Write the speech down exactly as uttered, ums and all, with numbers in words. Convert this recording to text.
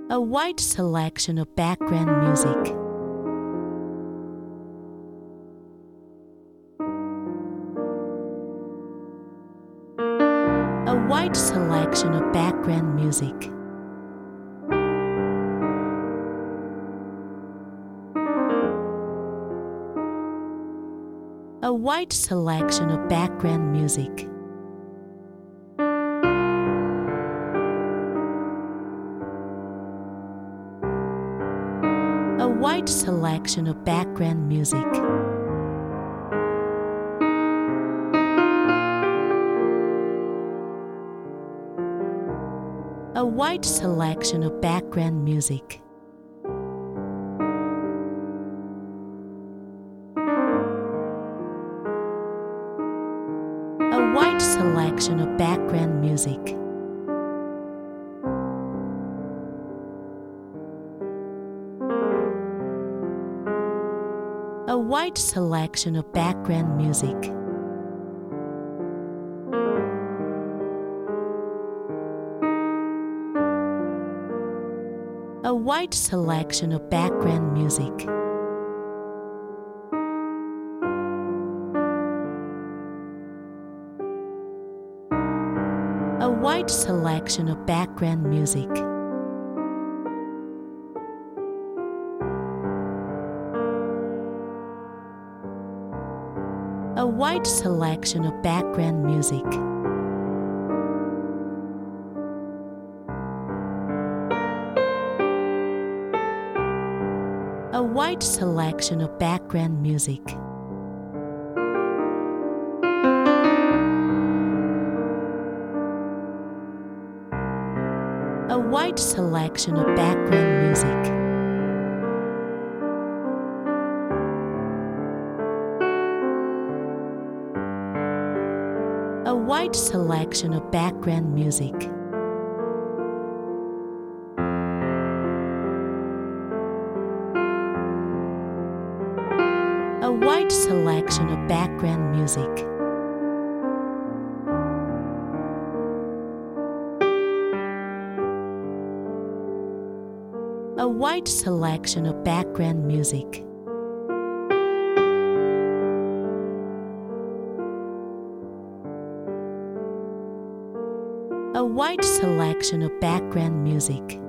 A wide selection of background music. A wide selection of background music. A wide selection of background music. A wide selection of background music. A wide selection of background music. A wide selection of background music. A wide selection of background music. A wide selection of background music. A wide selection of background music. A wide selection of background music. A wide selection of background music. A wide selection of background music. A wide selection of background music. A wide selection of background music. A wide selection of background music. A wide selection of background music.